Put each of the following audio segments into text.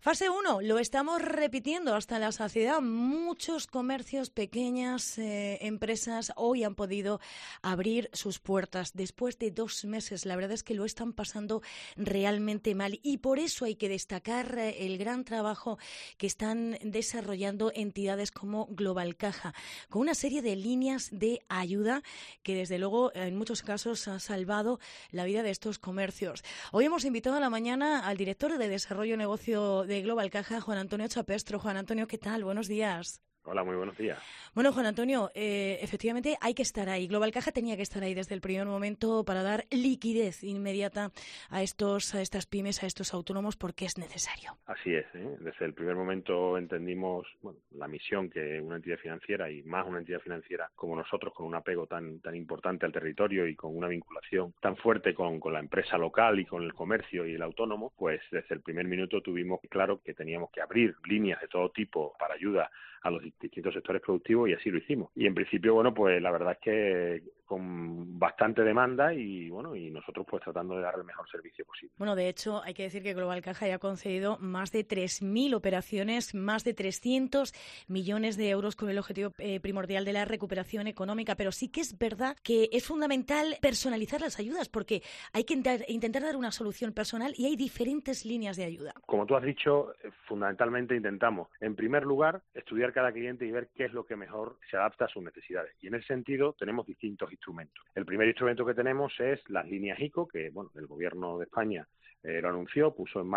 Fase 1, lo estamos repitiendo hasta la saciedad. Muchos comercios, pequeñas empresas hoy han podido abrir sus puertas después de 2 meses. La verdad es que lo están pasando realmente mal y por eso hay que destacar el gran trabajo que están desarrollando entidades como Global Caja, con una serie de líneas de ayuda que desde luego en muchos casos ha salvado la vida de estos comercios. Hoy hemos invitado a la mañana al director de Desarrollo Negocio de Global Caja, Juan Antonio Chapestro. Juan Antonio, ¿qué tal? Buenos días. Hola, muy buenos días. Bueno, Juan Antonio, efectivamente hay que estar ahí. Global Caja tenía que estar ahí desde el primer momento para dar liquidez inmediata a estas pymes, a estos autónomos, porque es necesario. Así es, ¿eh? Desde el primer momento entendimos la misión que una entidad financiera, y más una entidad financiera como nosotros, con un apego tan importante al territorio y con una vinculación tan fuerte con la empresa local y con el comercio y el autónomo, pues desde el primer minuto tuvimos claro que teníamos que abrir líneas de todo tipo para ayuda a los distintos sectores productivos, y así lo hicimos. Y en principio, pues la verdad es que con bastante demanda y nosotros pues tratando de dar el mejor servicio posible. Bueno, de hecho, hay que decir que Global Caja ya ha concedido más de 3.000 operaciones, más de 300 millones de euros con el objetivo primordial de la recuperación económica, pero sí que es verdad que es fundamental personalizar las ayudas porque hay que intentar dar una solución personal y hay diferentes líneas de ayuda. Como tú has dicho, fundamentalmente intentamos, en primer lugar, estudiar cada cliente y ver qué es lo que mejor se adapta a sus necesidades. Y en ese sentido tenemos distintos instrumentos. El primer instrumento que tenemos es las líneas ICO, que el gobierno de España lo anunció,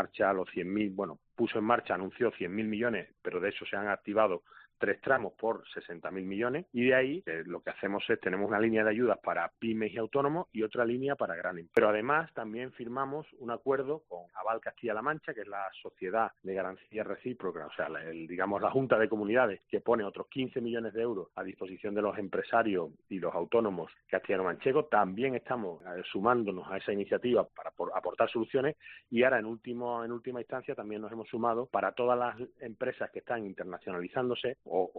anunció 100.000 millones, pero de eso se han activado 3 tramos por 60.000 millones, y de ahí lo que hacemos es, tenemos una línea de ayudas para pymes y autónomos y otra línea para grandes. Pero además también firmamos un acuerdo con Aval Castilla-La Mancha, que es la sociedad de garantía recíproca, o sea, la Junta de Comunidades, que pone otros 15 millones de euros a disposición de los empresarios y los autónomos castellano-manchegos. También estamos sumándonos a esa iniciativa para aportar soluciones, y ahora en última instancia también nos hemos sumado para todas las empresas que están internacionalizándose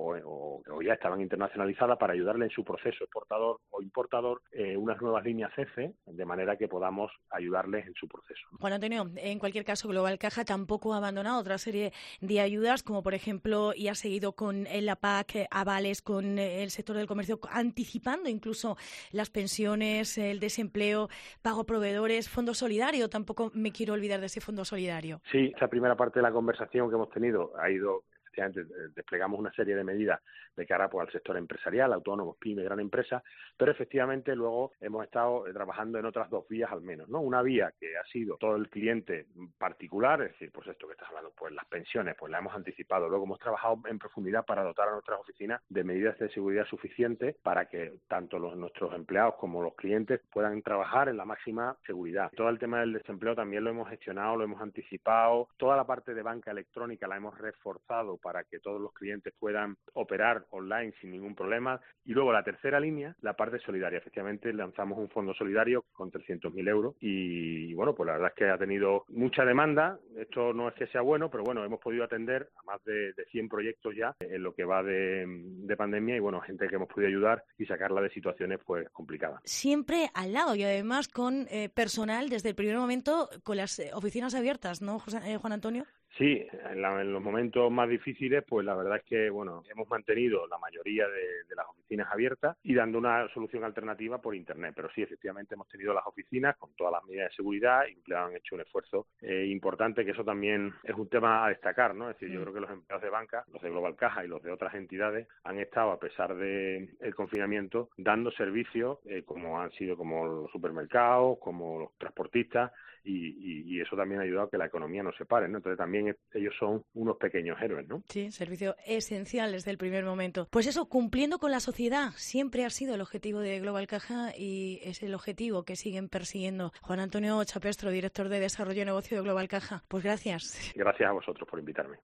o ya estaban internacionalizadas, para ayudarle en su proceso exportador o importador, unas nuevas líneas CEFE, de manera que podamos ayudarles en su proceso. Juan Antonio, en cualquier caso, Global Caja tampoco ha abandonado otra serie de ayudas, como por ejemplo, y ha seguido con la PAC, avales con el sector del comercio, anticipando incluso las pensiones, el desempleo, pago a proveedores, fondo solidario. Tampoco me quiero olvidar de ese fondo solidario. Sí, esa primera parte de la conversación que hemos tenido ha ido... Desplegamos una serie de medidas de cara al sector empresarial, autónomos, pymes, gran empresa, pero efectivamente luego hemos estado trabajando en otras 2 vías al menos, ¿no? Una vía que ha sido todo el cliente particular, es decir, pues esto que estás hablando, pues las pensiones, pues la hemos anticipado. Luego hemos trabajado en profundidad para dotar a nuestras oficinas de medidas de seguridad suficientes para que tanto nuestros empleados como los clientes puedan trabajar en la máxima seguridad. Todo el tema del desempleo también lo hemos gestionado, lo hemos anticipado. Toda la parte de banca electrónica la hemos reforzado para que todos los clientes puedan operar online sin ningún problema. Y luego la tercera línea, la parte solidaria. Efectivamente, lanzamos un fondo solidario con 300.000 euros y pues la verdad es que ha tenido mucha demanda. Esto no es que sea bueno, pero hemos podido atender a más de 100 proyectos ya en lo que va de pandemia, y gente que hemos podido ayudar y sacarla de situaciones pues complicadas. Siempre al lado, y además con personal desde el primer momento, con las oficinas abiertas, ¿no, Juan Antonio? Sí, en los momentos más difíciles, pues la verdad es que, hemos mantenido la mayoría de las oficinas abiertas y dando una solución alternativa por Internet. Pero sí, efectivamente hemos tenido las oficinas con todas las medidas de seguridad y han hecho un esfuerzo importante, que eso también es un tema a destacar, ¿no? Es decir, yo creo que los empleados de banca, los de Global Caja y los de otras entidades, han estado, a pesar del confinamiento, dando servicios como han sido como los supermercados, como los transportistas, y eso también ha ayudado a que la economía no se pare, ¿no? Entonces también ellos son unos pequeños héroes, ¿no? Sí, servicio esencial desde el primer momento. Pues eso, cumpliendo con la sociedad, siempre ha sido el objetivo de Global Caja y es el objetivo que siguen persiguiendo. Juan Antonio Chapestro, director de Desarrollo y Negocio de Global Caja. Pues gracias. Gracias a vosotros por invitarme.